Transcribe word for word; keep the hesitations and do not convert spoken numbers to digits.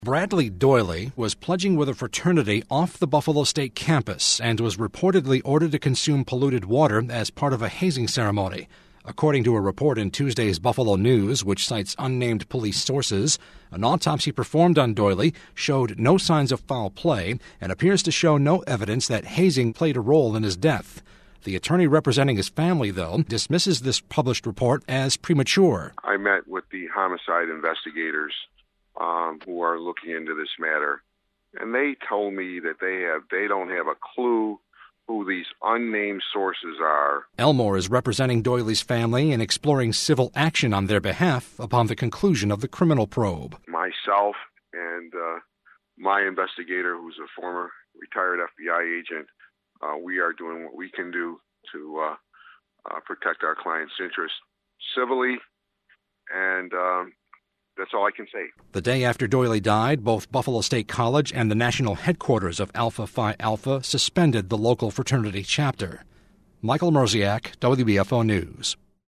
Bradley Doyley was pledging with a fraternity off the Buffalo State campus and was reportedly ordered to consume polluted water as part of a hazing ceremony. According to a report in Tuesday's Buffalo News, which cites unnamed police sources, an autopsy performed on Doyley showed no signs of foul play and appears to show no evidence that hazing played a role in his death. The attorney representing his family, though, dismisses this published report as premature. I met with the homicide investigators um, who are looking into this matter, and they told me that they have they don't have a clue who these unnamed sources are. Elmore is representing Doyley's family and exploring civil action on their behalf upon the conclusion of the criminal probe. Myself and uh, my investigator, who's a former retired F B I agent, uh, we are doing what we can do to uh, uh, protect our client's interests civilly, and um, that's all I can say. The day after Doyley died, both Buffalo State College and the national headquarters of Alpha Phi Alpha suspended the local fraternity chapter. Michael Mrziak, W B F O News.